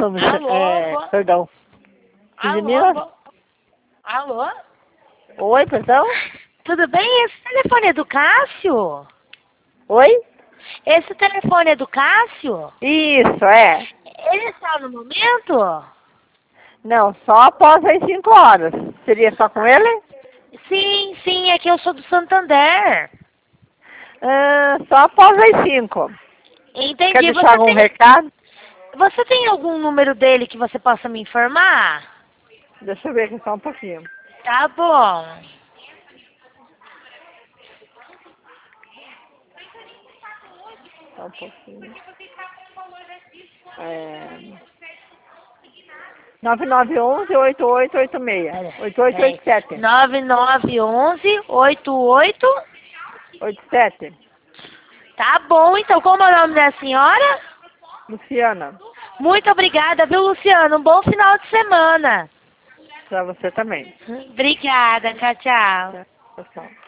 Alô? Perdão. Alô? Alô? Oi, perdão? Tudo bem? Esse telefone é do Cássio? Oi? Esse telefone é do Cássio? Isso, é. Ele está no momento? Não, só após as 5 horas. Seria só com ele? Sim, é que eu sou do Santander. Só após as 5. Quer Entendi. deixar algum recado? Você tem algum número dele que você possa me informar? Deixa eu ver aqui só um pouquinho. Tá bom. Só um pouquinho. 9911-8886. 8887. 9911-88. 87. Tá bom, então. Como é o nome da senhora? Luciana, Muito obrigada, viu, Luciano? Um bom final de semana. pra você também. Obrigada, tchau, tchau. Tchau, tchau.